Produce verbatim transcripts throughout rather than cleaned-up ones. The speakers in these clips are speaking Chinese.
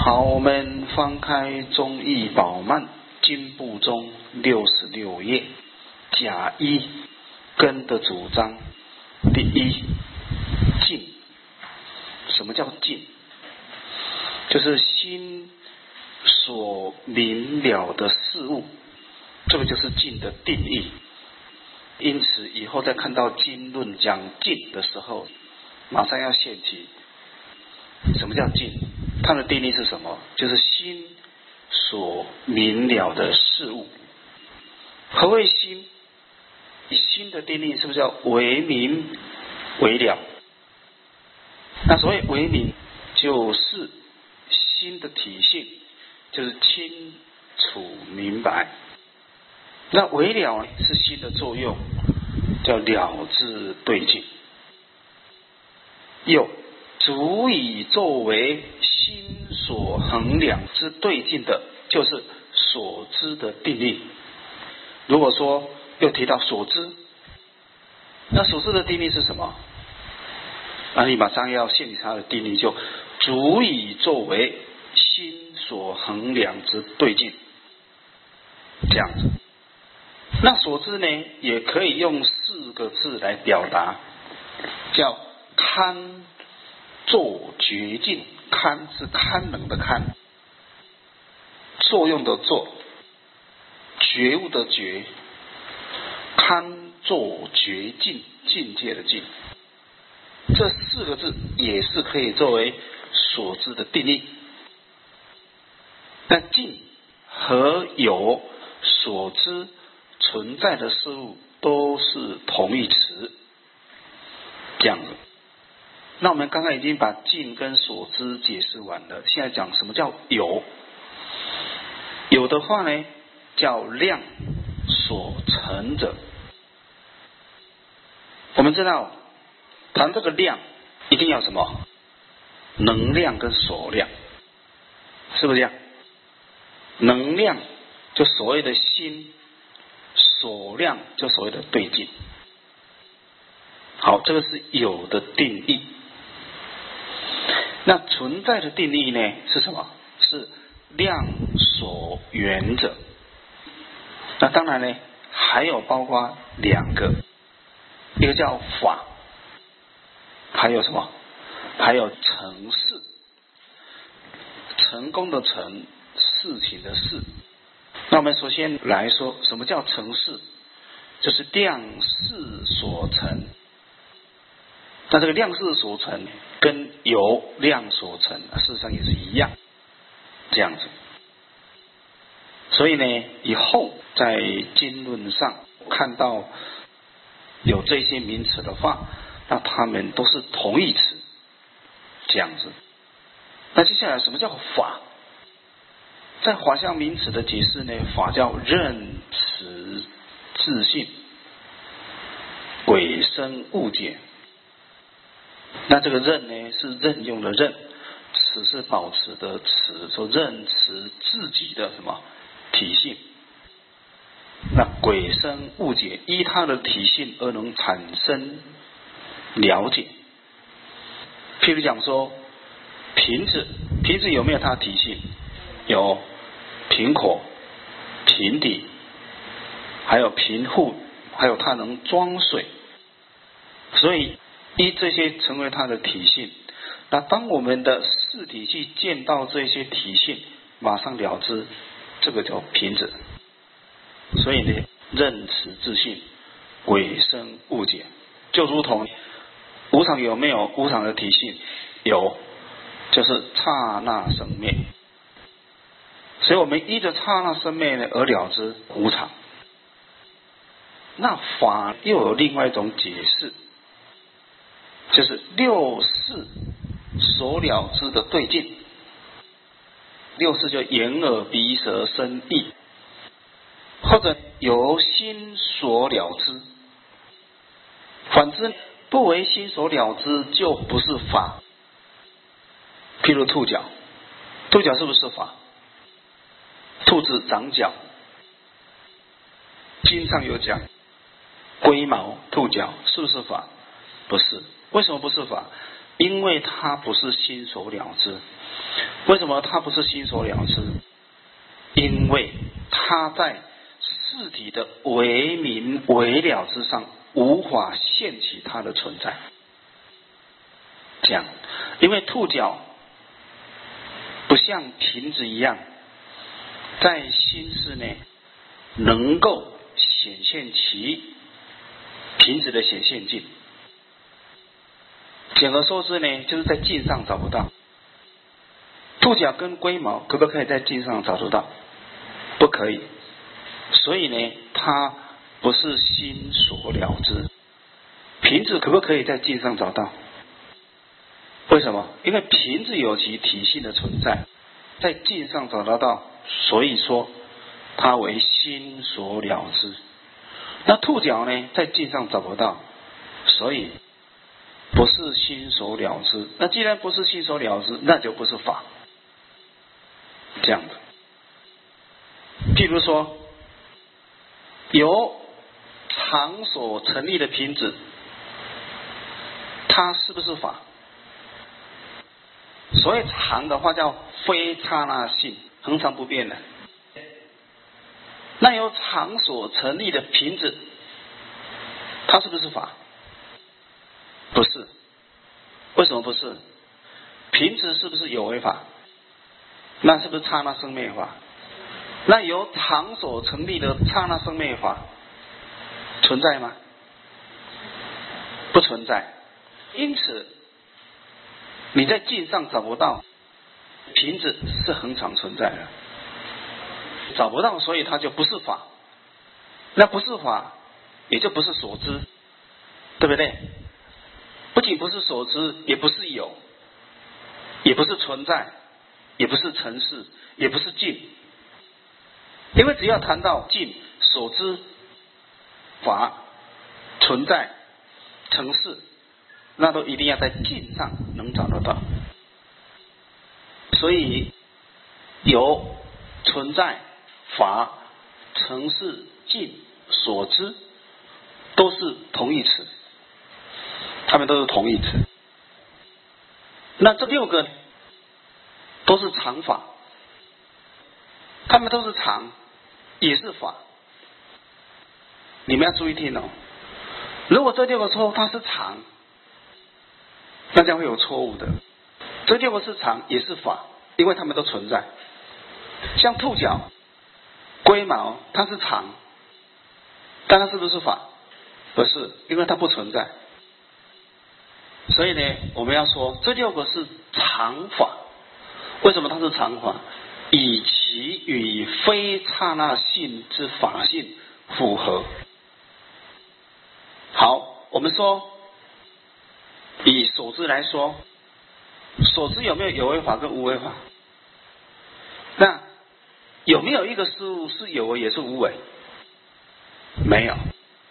好，我们翻开《中义宝鬘经部》中六十六页，甲一根的主张。第一，静。什么叫静？就是心所明了的事物，这个就是静的定义。因此以后再看到经论讲静的时候，马上要现题。什么叫静？它的定义是什么？就是心所明了的事物。何谓心？心的定义是不是要为明为了？那所谓为明，就是心的体性，就是清楚明白。那为了是心的作用，叫了知对境。又足以作为心所衡量之对境的，就是所知的定义。如果说又提到所知，那所知的定义是什么？那你马上要现理它的定义，就足以作为心所衡量之对境，这样子。那所知呢，也可以用四个字来表达，叫堪作觉境。堪是堪能的堪，作用的作，觉悟的觉，堪作觉境，境界的境。这四个字也是可以作为所知的定义。那境和有所知存在的事物都是同义词，这样子。那我们刚刚已经把境跟所知解释完了，现在讲什么叫有。有的话呢，叫量所成者。我们知道谈这个量一定要什么？能量跟所量，是不是这样？能量就所谓的心，所量就所谓的对境。好，这个是有的定义。那存在的定义呢是什么？是量所缘者。那当然呢，还有包括两个，一个叫法，还有什么？还有成事。成功的成，事情的事。那我们首先来说，什么叫成事？就是量事所成。那这个量事所成跟有量所成事实上也是一样，这样子。所以呢，以后在经论上看到有这些名词的话，那它们都是同义词，这样子。那接下来什么叫法？在法相名词的解释呢，法叫认识自性，鬼生物解。那这个任呢，是任用的任，持是保持的持，说认识自己的什么体性。那鬼生物解，依他的体性而能产生了解。譬如讲说瓶子，瓶子有没有它的体性？有瓶口、瓶底，还有瓶户，还有它能装水。所以依这些成为它的体性。那当我们的视体去见到这些体性，马上了知，这个叫瓶子。所以呢，认识自性，鬼生物解，就如同无常有没有无常的体性？有，就是刹那生灭。所以我们依着刹那生灭呢而了知无常。那法又有另外一种解释，就是六事所了知的对境。六事就眼耳鼻舌身意，或者由心所了知。反之不为心所了知，就不是法。譬如兔角，兔角是不是法？兔子长角，经上有讲，龟毛兔角，是不是法？不是。为什么不是法？因为它不是心所了知。 为什么它不是心所了知？因为它在事体的为明为了之上无法现起它的存在。这样，因为兔角不像瓶子一样在心识内能够显现其瓶子的显现境。简而说之呢，就是在镜上找不到。兔角跟龟毛可不可以在镜上找得到？不可以。所以呢，它不是心所了知。瓶子可不可以在镜上找到？为什么？因为瓶子有其体性的存在，在镜上找得到，所以说它为心所了知。那兔角呢，在镜上找不到，所以不是心所了知。那既然不是心所了知，那就不是法。这样的，譬如说，由常所成立的瓶子，它是不是法？所谓常的话叫非刹那性，恒常不变的。那由常所成立的瓶子，它是不是法？不是。为什么不是？瓶子是不是有为法？那是不是刹那生灭法？那由常所成立的刹那生灭法存在吗？不存在。因此你在镜上找不到瓶子是恒常存在的，找不到，所以它就不是法。那不是法，也就不是所知，对不对？不仅不是所知，也不是有，也不是存在，也不是成事，也不是境。因为只要谈到境、所知、法、存在、成事，那都一定要在境上能找得到。所以有存在、法、成事、境、所知都是同义词，他们都是同义词。那这六个都是常法，他们都是常，也是法。你们要注意听哦。如果这六个说它是常，那将会有错误的。这六个是常，也是法，因为它们都存在。像兔角、龟毛，它是常，但它是不是法？不是，因为它不存在。所以呢，我们要说这六个是常法。为什么它是常法？以其与非刹那性之法性符合。好，我们说以所知来说，所知有没有有为法跟无为法？那有没有一个事物是有为也是无为？没有。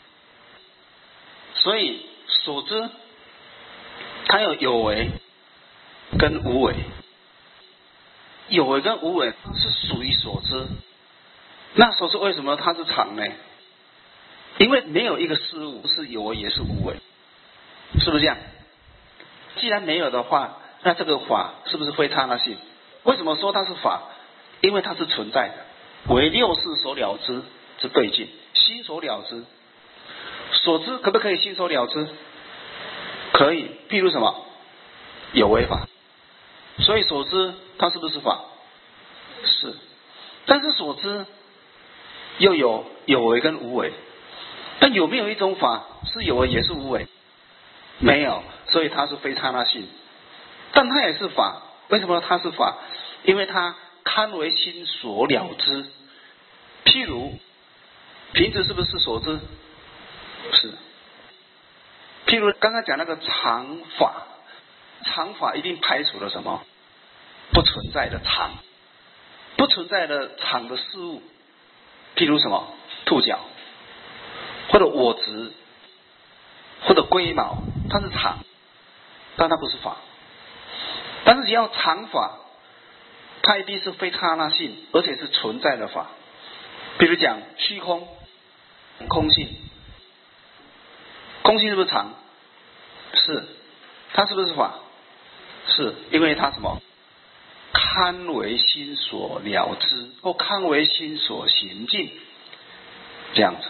所以所知它有有为跟无为，有为跟无为是属于所知。那所知为什么它是常呢？因为没有一个事物是有为也是无为，是不是这样？既然没有的话，那这个法是不是非刹那性？为什么说它是法？因为它是存在的，为六事所了知之对境，心所了知。所知可不可以心所了知？可以。譬如什么？有为法。所以所知它是不是法？是。但是所知又有有为跟无为。但有没有一种法是有为也是无为？没有，所以它是非刹那性。但它也是法。为什么它是法？因为它堪为心所了知。譬如瓶子是不是所知？是。譬如刚才讲那个常法，常法一定排除了什么？不存在的常，不存在的常的事物。譬如什么？兔角，或者我执，或者龟毛，它是常，但它不是法。但是只要常法，它一定是非刹那性，而且是存在的法。比如讲虚空、空性，空性是不是常？是。它是不是法？是，因为它什么？ 堪为心所了知，或堪为心所行尽，这样子。